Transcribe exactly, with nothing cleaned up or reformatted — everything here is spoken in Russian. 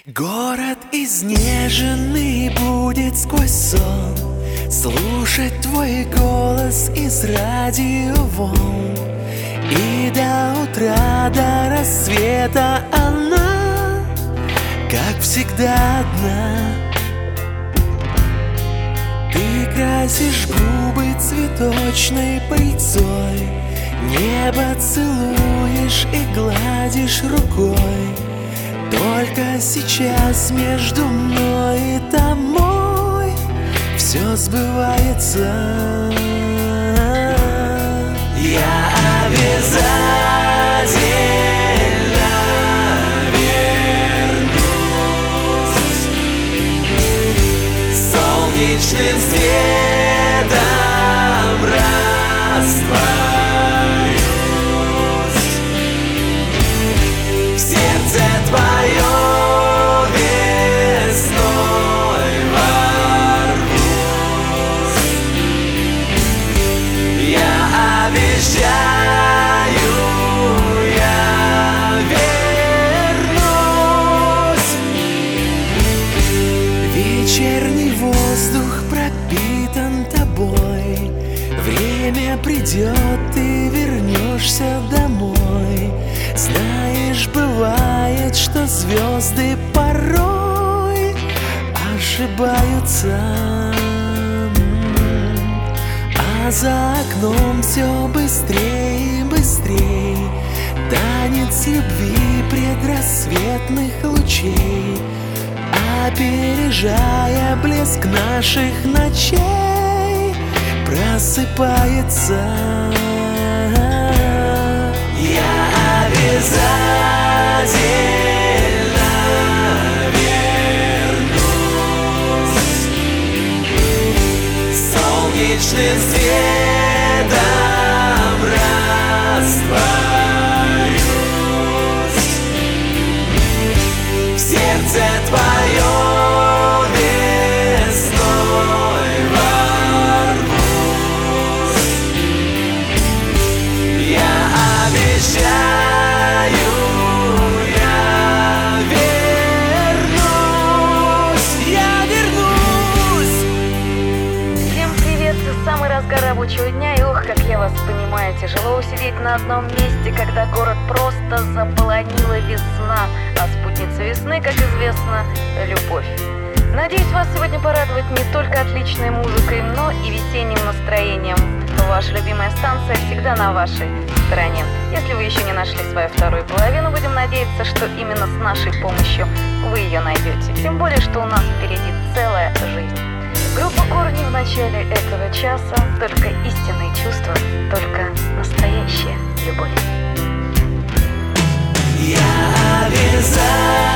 Город изнеженный будет сквозь сон слушать твой голос из радиоволн. И до утра, до рассвета она, как всегда, одна. Ты красишь губы цветочной пыльцой, небо целуешь и гладишь рукой. Только сейчас между мной и тобой все сбывается. Я обязательно вернусь солнечным светом растворюсь в сердце твоем весной ворвусь. Я обещаю, я вернусь. Вечерний воздух пропитан тобой. Время придет, ты вернешься домой. Знаешь, бывает, что звезды порой ошибаются, а за окном все быстрее и быстрее танец любви предрассветных лучей, опережая блеск наших ночей, просыпается. Я обязательно вернусь солнечным светом растворюсь в сердце твоем весной ворвусь. Я обещаю, я вернусь, я вернусь. Всем привет! Самый разгар рабочего дня, и ох, как я вас понимаю, тяжело усидеть на одном месте, когда город просто заполонила весна, а спутница весны, как известно, любовь. Надеюсь, вас сегодня порадовать не только отличной музыкой, но и весенним настроением. Ваша любимая станция всегда на вашей стороне. Если вы еще не нашли свою вторую половину, будем надеяться, что именно с нашей помощью вы ее найдете. Тем более, что у нас впереди целая жизнь. Группа «Корни» в начале этого часа. Только истинные чувства, только настоящая любовь. Я обязательно